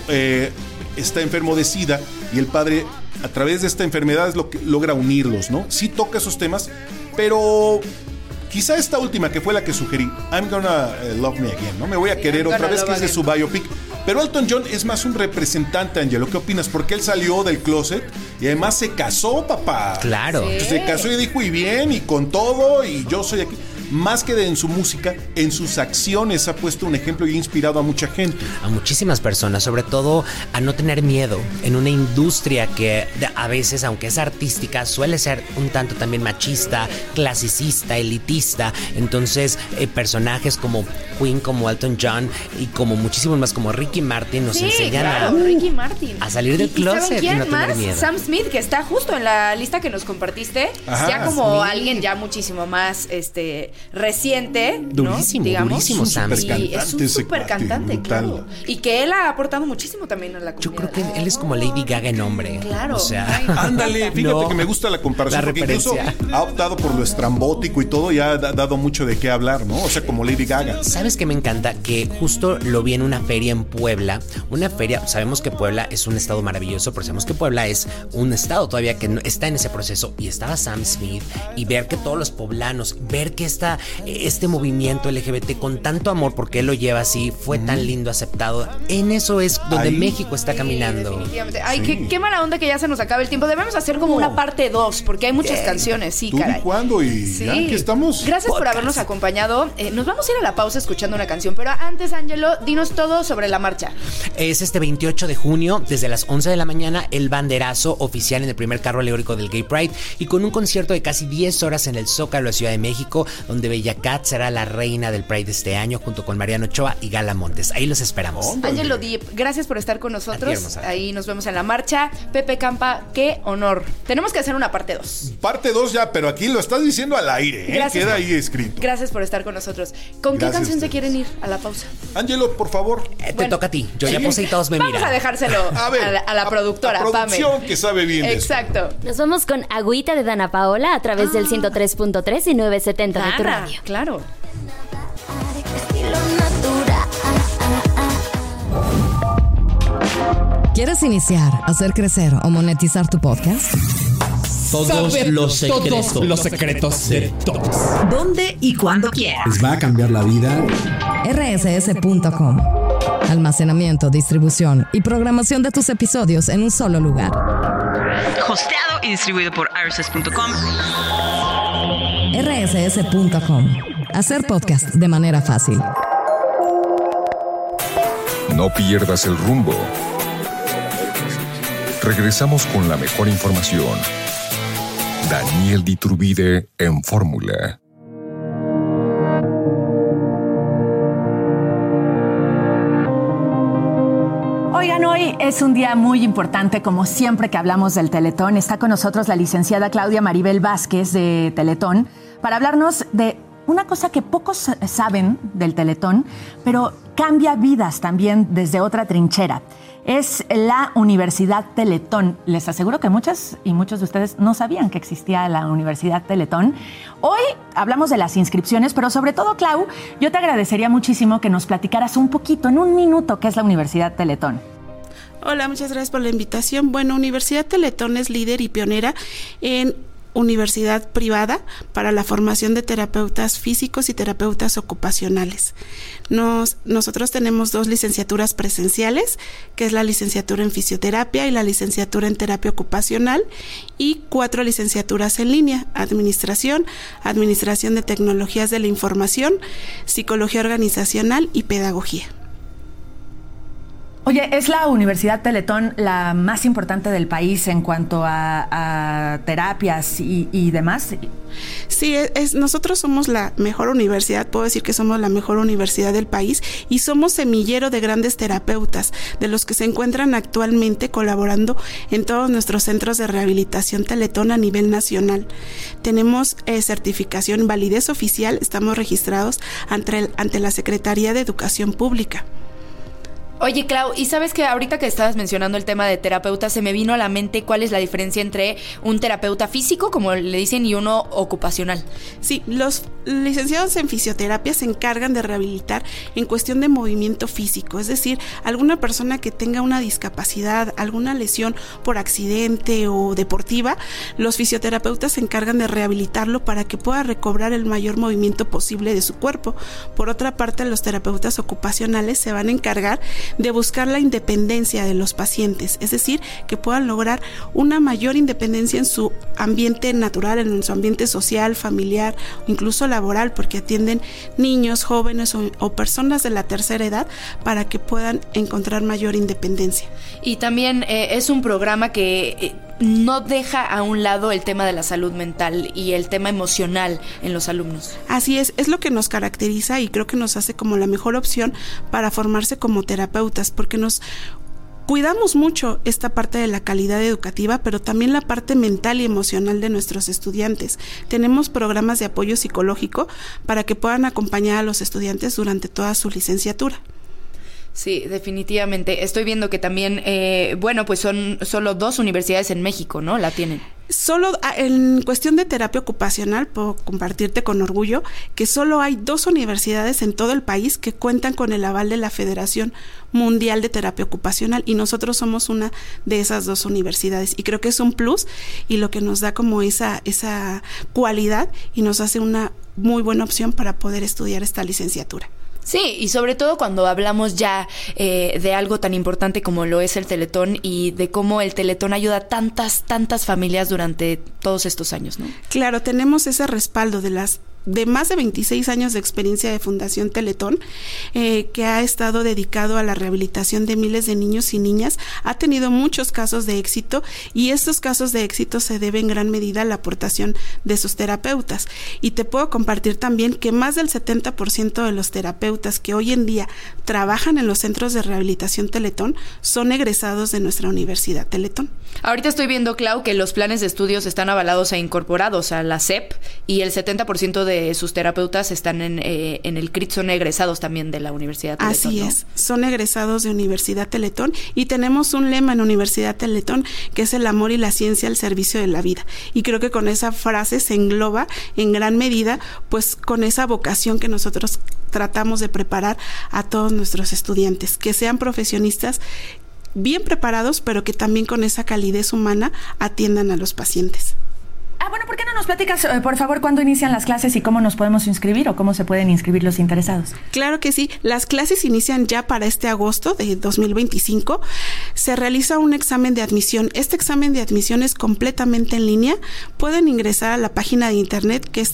[SPEAKER 15] está enfermo de SIDA y el padre, a través de esta enfermedad, es lo que logra unirlos, ¿no? Sí toca esos temas, pero quizá esta última, que fue la que sugerí, I'm Gonna Love Me Again, ¿no? Me voy a querer otra vez, que es de su biopic. Pero Elton John es más un representante, Angelo. ¿Qué opinas? Porque él salió del closet y además se casó, papá.
[SPEAKER 16] Claro.
[SPEAKER 15] Sí. Se casó y dijo, y bien, y con todo, y yo soy aquí. Más que en su música, en sus acciones ha puesto un ejemplo y ha inspirado a mucha gente.
[SPEAKER 16] A muchísimas personas, sobre todo a no tener miedo en una industria que a veces, aunque es artística, suele ser un tanto también machista, clasicista, elitista. Entonces, personajes como Queen, como Elton John y como muchísimos más, como Ricky Martin, nos enseñan
[SPEAKER 12] Ricky Martin.
[SPEAKER 16] a salir del closet y no tener miedo.
[SPEAKER 12] Sam Smith, que está justo en la lista que nos compartiste.
[SPEAKER 15] Ajá,
[SPEAKER 12] ya como
[SPEAKER 16] Smith.
[SPEAKER 12] alguien ya muchísimo más reciente,
[SPEAKER 16] Durísimo,
[SPEAKER 12] ¿no? Digamos.
[SPEAKER 16] durísimo, Sam.
[SPEAKER 12] Y es un súper cantante, claro. Y que él ha aportado muchísimo también a la comunidad.
[SPEAKER 16] Yo creo que él es como Lady Gaga en hombre.
[SPEAKER 12] Claro.
[SPEAKER 16] O sea,
[SPEAKER 15] Ándale, fíjate que me gusta la comparación,
[SPEAKER 16] La
[SPEAKER 15] porque incluso
[SPEAKER 16] referencia.
[SPEAKER 15] ha optado por lo estrambótico y todo, y ha dado mucho de qué hablar, ¿no? O sea, como Lady Gaga.
[SPEAKER 16] ¿Sabes qué me encanta? Que justo lo vi en una feria en Puebla. Una feria, sabemos que Puebla es un estado maravilloso, pero sabemos que Puebla es un estado todavía que no, está en ese proceso. Y estaba Sam Smith, y ver que todos los poblanos, ver que este movimiento LGBT con tanto amor, porque él lo lleva así, fue tan lindo, aceptado. En eso es donde
[SPEAKER 15] Ahí.
[SPEAKER 16] México está caminando.
[SPEAKER 12] Definitivamente. Ay,
[SPEAKER 15] Sí.
[SPEAKER 12] qué mala onda que ya se nos acabe el tiempo. Debemos hacer como una parte 2, porque hay muchas canciones, sí,
[SPEAKER 15] ¿Tú
[SPEAKER 12] caray.
[SPEAKER 15] y cuándo? Y
[SPEAKER 12] Sí.
[SPEAKER 15] ya que estamos.
[SPEAKER 12] Gracias por
[SPEAKER 16] Podcast.
[SPEAKER 12] habernos acompañado. Nos vamos a ir a la pausa escuchando una canción, pero antes, Ángelo, dinos todo sobre la marcha.
[SPEAKER 16] Es este 28 de junio, desde las 11 de la mañana, el banderazo oficial en el primer carro alegórico del Gay Pride, y con un concierto de casi 10 horas en el Zócalo de Ciudad de México, donde Bella Cat será la reina del Pride de este año, junto con Mariano Ochoa y Gala Montes. Ahí los esperamos.
[SPEAKER 12] Ángelo Diep, gracias por estar con
[SPEAKER 16] A ti,
[SPEAKER 12] nosotros.
[SPEAKER 16] hermosa.
[SPEAKER 12] Ahí nos vemos en la marcha. Pepe Campa, qué honor. Tenemos que hacer una parte 2.
[SPEAKER 15] Parte 2 ya, pero aquí lo estás diciendo al aire, ¿eh?
[SPEAKER 12] Gracias.
[SPEAKER 15] Queda ahí escrito.
[SPEAKER 12] Gracias por estar con nosotros. ¿Con qué
[SPEAKER 15] Gracias
[SPEAKER 12] canción
[SPEAKER 15] a
[SPEAKER 12] se
[SPEAKER 15] ustedes.
[SPEAKER 12] quieren ir a la pausa?
[SPEAKER 15] Ángelo, por favor.
[SPEAKER 16] Te toca a ti. Yo ya puse y todos me
[SPEAKER 12] Vamos
[SPEAKER 16] miran.
[SPEAKER 12] a dejárselo
[SPEAKER 15] A ver,
[SPEAKER 12] a la productora,
[SPEAKER 15] la producción
[SPEAKER 12] Pame.
[SPEAKER 15] que sabe bien de esto.
[SPEAKER 12] Exacto.
[SPEAKER 19] Nos vamos con Agüita de Dana Paola a través del 103.3 y 970 de tu radio.
[SPEAKER 12] Claro.
[SPEAKER 4] ¿Quieres iniciar, hacer crecer o monetizar tu podcast?
[SPEAKER 21] Todos los secretos de todos.
[SPEAKER 20] ¿Dónde y cuándo quieras?
[SPEAKER 21] Les va a cambiar la vida.
[SPEAKER 4] rss.com. Almacenamiento, distribución y programación de tus episodios en un solo lugar.
[SPEAKER 22] Hosteado y distribuido por rss.com.
[SPEAKER 4] rss.com. Hacer podcast de manera fácil.
[SPEAKER 5] No pierdas el rumbo. Regresamos con la mejor información. Daniel Diturbide en Fórmula.
[SPEAKER 11] Oigan, hoy es un día muy importante, como siempre que hablamos del Teletón. Está con nosotros la licenciada Claudia Maribel Vázquez de Teletón para hablarnos de una cosa que pocos saben del Teletón, pero cambia vidas también desde otra trinchera. es la Universidad Teletón. Les aseguro que muchas y muchos de ustedes no sabían que existía la Universidad Teletón. Hoy hablamos de las inscripciones, pero sobre todo, Clau, yo te agradecería muchísimo que nos platicaras un poquito, en un minuto, qué es la Universidad Teletón.
[SPEAKER 1] Hola, muchas gracias por la invitación. Bueno, Universidad Teletón es líder y pionera en universidad privada para la formación de terapeutas físicos y terapeutas ocupacionales. Nosotros tenemos 2 licenciaturas presenciales, que es la licenciatura en fisioterapia y la licenciatura en terapia ocupacional, y 4 licenciaturas en línea: administración de tecnologías de la información, psicología organizacional y pedagogía.
[SPEAKER 11] Oye, ¿es la Universidad Teletón la más importante del país en cuanto a terapias y demás?
[SPEAKER 1] Sí, nosotros somos la mejor universidad, puedo decir que somos la mejor universidad del país y somos semillero de grandes terapeutas, de los que se encuentran actualmente colaborando en todos nuestros centros de rehabilitación Teletón a nivel nacional. Tenemos certificación, validez oficial, estamos registrados ante la Secretaría de Educación Pública.
[SPEAKER 12] Oye, Clau, y sabes que ahorita que estabas mencionando el tema de terapeuta, se me vino a la mente cuál es la diferencia entre un terapeuta físico, como le dicen, y uno ocupacional.
[SPEAKER 1] Sí, los licenciados en fisioterapia se encargan de rehabilitar en cuestión de movimiento físico, es decir, alguna persona que tenga una discapacidad, alguna lesión por accidente o deportiva, los fisioterapeutas se encargan de rehabilitarlo para que pueda recobrar el mayor movimiento posible de su cuerpo. Por otra parte, los terapeutas ocupacionales se van a encargar de buscar la independencia de los pacientes, es decir, que puedan lograr una mayor independencia en su ambiente natural, en su ambiente social, familiar o incluso laboral, porque atienden niños, jóvenes o personas de la tercera edad para que puedan encontrar mayor independencia.
[SPEAKER 12] Y también es un programa que no deja a un lado el tema de la salud mental y el tema emocional en los alumnos.
[SPEAKER 1] Así es lo que nos caracteriza y creo que nos hace como la mejor opción para formarse como terapeutas, porque nos cuidamos mucho esta parte de la calidad educativa, pero también la parte mental y emocional de nuestros estudiantes. Tenemos programas de apoyo psicológico para que puedan acompañar a los estudiantes durante toda su licenciatura.
[SPEAKER 12] Sí, definitivamente. Estoy viendo que también, pues son solo 2 universidades en México, ¿no? La tienen.
[SPEAKER 1] Solo en cuestión de terapia ocupacional, puedo compartirte con orgullo que solo hay 2 universidades en todo el país que cuentan con el aval de la Federación Mundial de Terapia Ocupacional, y nosotros somos una de esas 2 universidades, y creo que es un plus y lo que nos da como esa cualidad y nos hace una muy buena opción para poder estudiar esta licenciatura.
[SPEAKER 12] Sí, y sobre todo cuando hablamos ya de algo tan importante como lo es el Teletón y de cómo el Teletón ayuda a tantas familias durante todos estos años, ¿no?
[SPEAKER 1] Claro, tenemos ese respaldo de más de 26 años de experiencia de Fundación Teletón, que ha estado dedicado a la rehabilitación de miles de niños y niñas. Ha tenido muchos casos de éxito y estos casos de éxito se deben en gran medida a la aportación de sus terapeutas. Y te puedo compartir también que más del 70% de los terapeutas que hoy en día trabajan en los centros de rehabilitación Teletón son egresados de nuestra Universidad Teletón.
[SPEAKER 12] Ahorita estoy viendo, Clau, que los planes de estudios están avalados e incorporados a la SEP y el 70% de sus terapeutas están en el CRIT, son egresados también de la Universidad Teletón.
[SPEAKER 1] Así es, son egresados de Universidad Teletón y tenemos un lema en Universidad Teletón que es el amor y la ciencia al servicio de la vida, y creo que con esa frase se engloba en gran medida pues con esa vocación que nosotros tratamos de preparar a todos nuestros estudiantes, que sean profesionistas bien preparados, pero que también con esa calidez humana atiendan a los pacientes.
[SPEAKER 11] Bueno, ¿por qué no nos platicas, por favor, cuándo inician las clases y cómo nos podemos inscribir o cómo se pueden inscribir los interesados?
[SPEAKER 1] Claro que sí, las clases inician ya para este agosto de 2025. Se realiza un examen de admisión. Este examen de admisión es completamente en línea. Pueden ingresar a la página de internet que es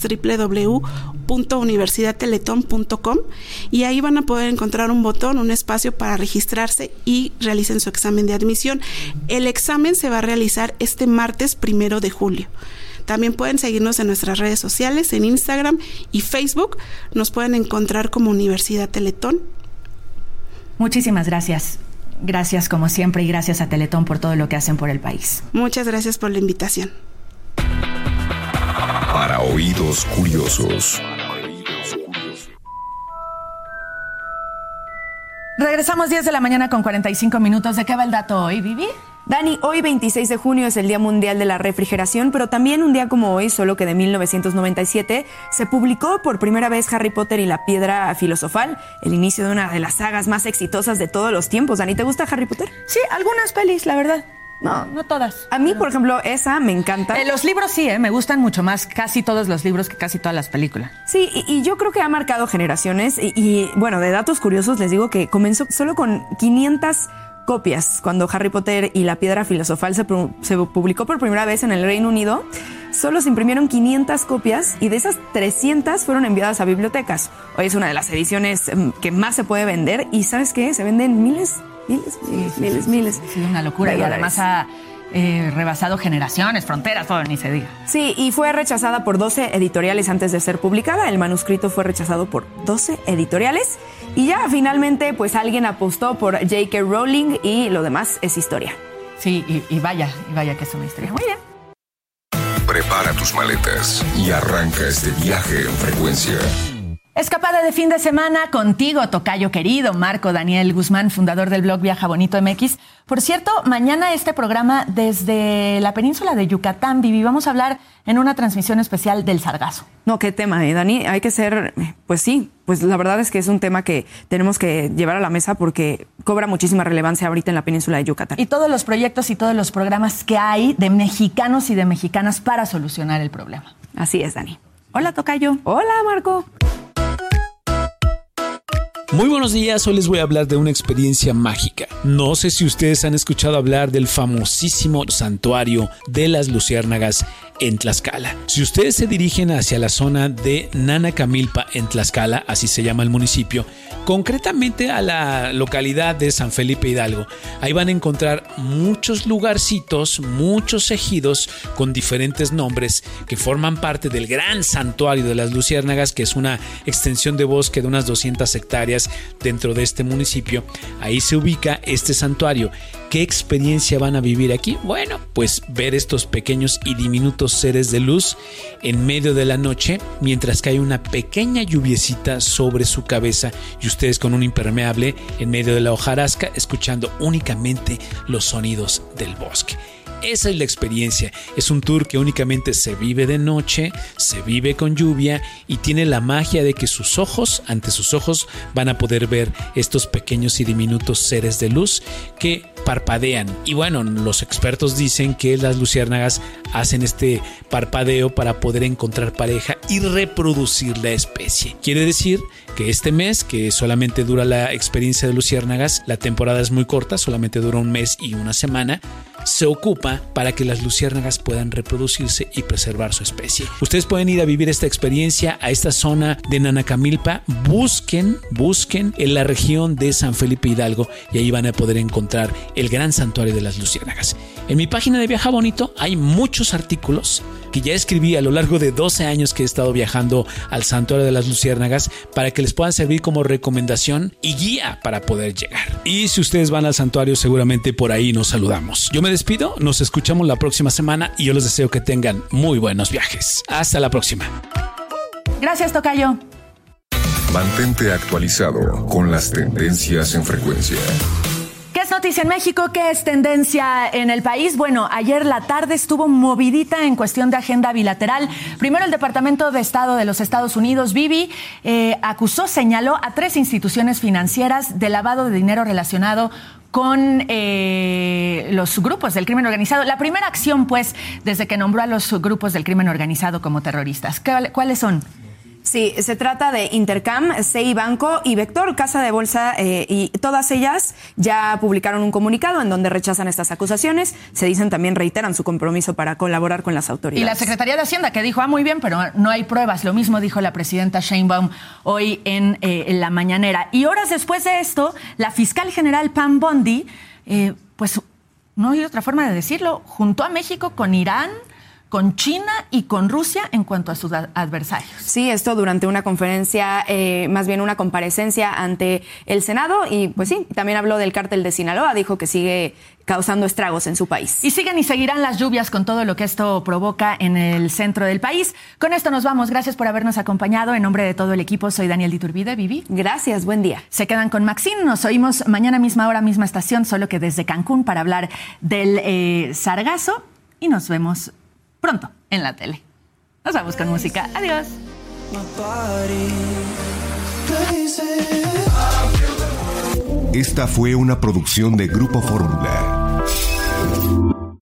[SPEAKER 1] www.universidadteletón.com y ahí van a poder encontrar un botón, un espacio para registrarse y realicen su examen de admisión. El examen se va a realizar este martes 1 de julio. También pueden seguirnos en nuestras redes sociales, en Instagram y Facebook. Nos pueden encontrar como Universidad Teletón.
[SPEAKER 11] Muchísimas gracias. Gracias como siempre y gracias a Teletón por todo lo que hacen por el país.
[SPEAKER 1] Muchas gracias por la invitación.
[SPEAKER 5] Para oídos curiosos.
[SPEAKER 11] Regresamos 10 de la mañana con 45 minutos. ¿De qué va el dato hoy, Vivi?
[SPEAKER 12] Dani, hoy 26 de junio es el Día Mundial de la Refrigeración, pero también un día como hoy, solo que de 1997, se publicó por primera vez Harry Potter y la Piedra Filosofal, el inicio de una de las sagas más exitosas de todos los tiempos. Dani, ¿te gusta Harry Potter?
[SPEAKER 11] Sí, algunas pelis, la verdad. No todas.
[SPEAKER 12] A mí, por ejemplo, esa me encanta.
[SPEAKER 11] Los libros sí, me gustan mucho más casi todos los libros que casi todas las películas.
[SPEAKER 12] Sí, y yo creo que ha marcado generaciones. Y bueno, de datos curiosos les digo que comenzó solo con 500 copias cuando Harry Potter y la Piedra Filosofal se publicó por primera vez en el Reino Unido. Solo se imprimieron 500 copias y de esas 300 fueron enviadas a bibliotecas. Hoy es una de las ediciones que más se puede vender y ¿sabes qué? Se venden miles.
[SPEAKER 11] Sí, una locura. Y además ha rebasado generaciones, fronteras, todo, ni se diga.
[SPEAKER 12] Sí, y fue rechazada por 12 editoriales antes de ser publicada. El manuscrito fue rechazado por 12 editoriales. Y ya finalmente, pues alguien apostó por J.K. Rowling y lo demás es historia.
[SPEAKER 11] Sí, y vaya que es una historia. Muy bien.
[SPEAKER 5] Prepara tus maletas y arranca este viaje en frecuencia.
[SPEAKER 11] Escapada de fin de semana contigo, tocayo querido, Marco Daniel Guzmán, fundador del blog Viaja Bonito MX. Por cierto, mañana este programa desde la península de Yucatán, Vivi, vamos a hablar en una transmisión especial del sargazo.
[SPEAKER 12] No, qué tema, Dani. Hay que ser, pues sí, pues la verdad es que es un tema que tenemos que llevar a la mesa porque cobra muchísima relevancia ahorita en la península de Yucatán.
[SPEAKER 11] Y todos los proyectos y todos los programas que hay de mexicanos y de mexicanas para solucionar el problema.
[SPEAKER 12] Así es, Dani. Hola, tocayo. Hola, Marco.
[SPEAKER 21] Muy buenos días, hoy les voy a hablar de una experiencia mágica. No sé si ustedes han escuchado hablar del famosísimo santuario de las luciérnagas en Tlaxcala. Si ustedes se dirigen hacia la zona de Nanacamilpa en Tlaxcala, así se llama el municipio, concretamente a la localidad de San Felipe Hidalgo, ahí van a encontrar muchos lugarcitos, muchos ejidos con diferentes nombres que forman parte del gran santuario de las luciérnagas, que es una extensión de bosque de unas 200 hectáreas dentro de este municipio. Ahí se ubica este santuario. ¿Qué experiencia van a vivir aquí? Bueno, pues ver estos pequeños y diminutos seres de luz en medio de la noche, mientras cae una pequeña lluviecita sobre su cabeza y ustedes con un impermeable en medio de la hojarasca, escuchando únicamente los sonidos del bosque. Esa es la experiencia. Es un tour que únicamente se vive de noche, se vive con lluvia y tiene la magia de que ante sus ojos van a poder ver estos pequeños y diminutos seres de luz que parpadean. Y bueno, los expertos dicen que las luciérnagas hacen este parpadeo para poder encontrar pareja y reproducir la especie. Quiere decir que este mes, que solamente dura la experiencia de luciérnagas, la temporada es muy corta, solamente dura un mes y una semana, se ocupa para que las luciérnagas puedan reproducirse y preservar su especie. Ustedes pueden ir a vivir esta experiencia a esta zona de Nanacamilpa. Busquen en la región de San Felipe Hidalgo y ahí van a poder encontrar el gran santuario de las luciérnagas. En mi página de Viaja Bonito hay muchos artículos que ya escribí a lo largo de 12 años que he estado viajando al santuario de las luciérnagas para que les puedan servir como recomendación y guía para poder llegar. Y si ustedes van al santuario, seguramente por ahí nos saludamos. Yo me despido, nos escuchamos la próxima semana y yo les deseo que tengan muy buenos viajes. Hasta la próxima.
[SPEAKER 11] Gracias, tocayo.
[SPEAKER 5] Mantente actualizado con las tendencias en frecuencia.
[SPEAKER 11] ¿Qué es noticia en México? ¿Qué es tendencia en el país? Bueno, ayer la tarde estuvo movidita en cuestión de agenda bilateral. Primero, el Departamento de Estado de los Estados Unidos, Bibi, señaló a 3 instituciones financieras de lavado de dinero relacionado con los grupos del crimen organizado. La primera acción, pues, desde que nombró a los grupos del crimen organizado como terroristas. ¿Cuáles son?
[SPEAKER 12] Sí, se trata de Intercam, CI Banco y Vector, Casa de Bolsa, y todas ellas ya publicaron un comunicado en donde rechazan estas acusaciones. Se dicen también, reiteran su compromiso para colaborar con las autoridades.
[SPEAKER 11] Y la Secretaría de Hacienda, que dijo, muy bien, pero no hay pruebas. Lo mismo dijo la presidenta Sheinbaum hoy en la mañanera. Y horas después de esto, la fiscal general Pam Bondi, pues no hay otra forma de decirlo, juntó a México con Irán, con China y con Rusia en cuanto a sus adversarios.
[SPEAKER 12] Sí, esto durante una conferencia, más bien una comparecencia ante el Senado, y pues sí, también habló del cártel de Sinaloa, dijo que sigue causando estragos en su país.
[SPEAKER 11] Y siguen y seguirán las lluvias con todo lo que esto provoca en el centro del país. Con esto nos vamos. Gracias por habernos acompañado. En nombre de todo el equipo, soy Daniel Diturbide. Vivi.
[SPEAKER 12] Gracias, buen día.
[SPEAKER 11] Se quedan con Maxine. Nos oímos mañana misma hora, misma estación, solo que desde Cancún para hablar del sargazo. Y nos vemos pronto en la tele. Nos vamos con música. Adiós.
[SPEAKER 5] Esta fue una producción de Grupo Fórmula.